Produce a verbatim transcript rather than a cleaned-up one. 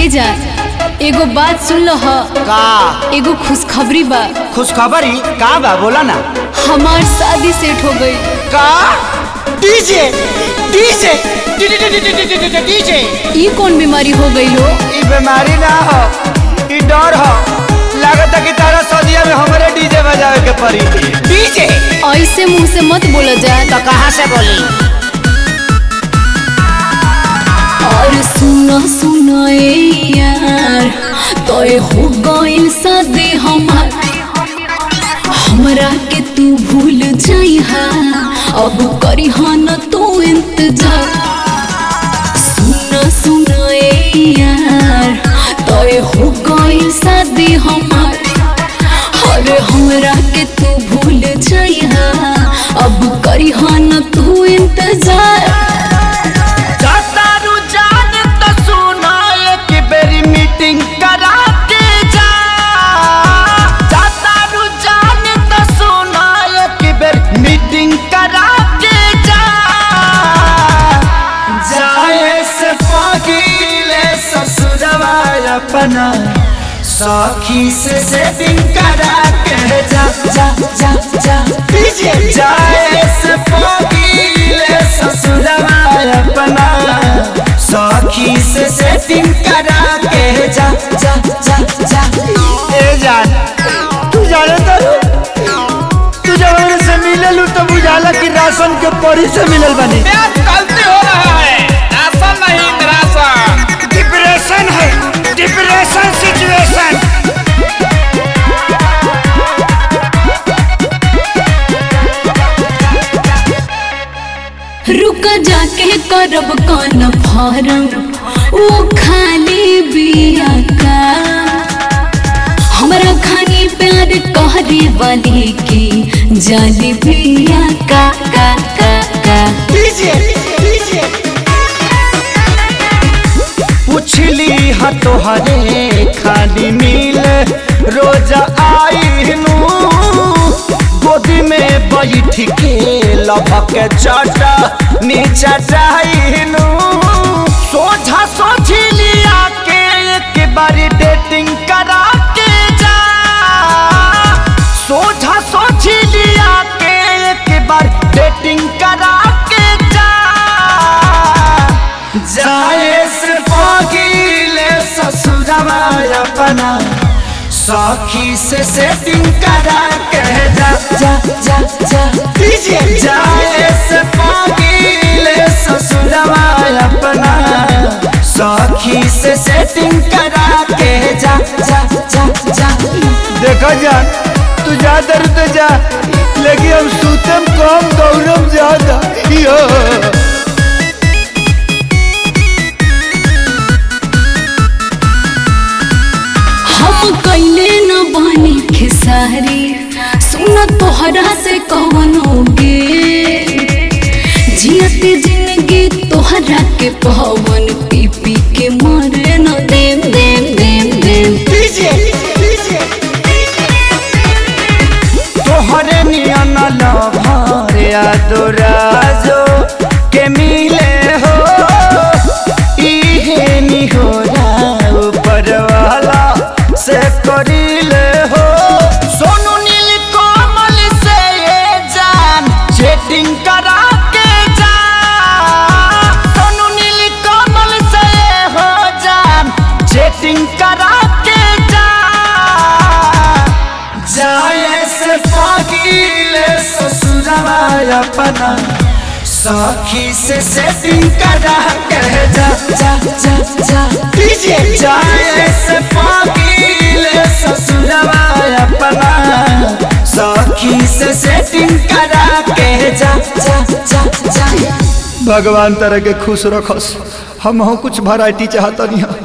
ए जा एगो बात सुन लो ह का एगो खुशखबरी बा। खुशखबरी का बा बोला ना। हमार शादी सेट हो गई। का डीजे डीजे डीजे ई कौन बीमारी हो गई हो? ई बीमारी ना हो, ई डर हो। लागत है कि तारा सदिया में हमारे डीजे बजावे के पड़ी। डीजे ऐसे मुंह से मत बोला जाए। तो कहाँ से बोली? और सुना सुना ए यार तोय हो गइल शादी हमार, हमरा के तू भूल जाइहा अब करिहा न तू इंतजार। सुना सुना ए यार तोय हो गइल शादी हमार, अरे हमरा के तू भूल जाइहा अब करिहा न तू इंतजार। करा के जा जाता रुझान तो सुना एक बेर मीटिंग करा के जा। जाए से पगीले ससुरवा अपना सखी से सेटिंग करा के जा जा जा जा डीजे। जाए से पगीले ससुरवा अपना सखी से सेटिंग करा के जा जा जा जा। ए जान तू जाने तू जब मेरे से मिले लू तो बुझाला कि राशन के परी से मिलल बनी। गलती हो रहा है, राशन नहीं राशन। डिप्रेशन है, डिप्रेशन सिचुएशन। रुका जाके करब कान फारम वो खाली बिया का, हमरा खानी प्यार कहरे वाली की जाली बिया का का का का। डीजे डीजे पूछली हा तोहरे खाली मिल रोज आई नू गोदी में बैठ के लभक चाटा नीचा चाहनू। सोझा सोची लिया के एक बारी डेटिंग करा के जा। सोझा सोची लिया के एक बार डेटिंग करा के जा। जाए से पगीले ससुरवा अपना सखी से सेटिंग करा के जा जा जा जा डीजे। जाए से पगीले ससुरवा अपना सखी से सेटिंग करा के जा जा जा जा। देखो जान तू जा दर तो जा, लेकिन हम सूतम कम गौरव ज्यादा। हम कैले न बानी खेसारी सुना तोहरा से कौन होगे, जियते जिंदगी तोहरा के पवन पी पी के मरे न देम देम देम देम। डीजे डीजे तोहरे नियन लभर यादराजो के मिले हो, इहे निहोरा ऊपर वाला से करीले हो। सोनू नील कोमल से ये जान चैटिंग करा के जा। सोनू नील कोमल से हो जान चैटिंग करा के जा। जाए से पगीले ससुरवा अपना सखी से सेटिंग करा के जा जा जा जा डीजे। जाए से पगीले ससुरवा अपना सखी से सेटिंग करा के जा जा जा जा। भगवान तरह के खुश रखस, हम कुछ वैरायटी चाहता नहीं।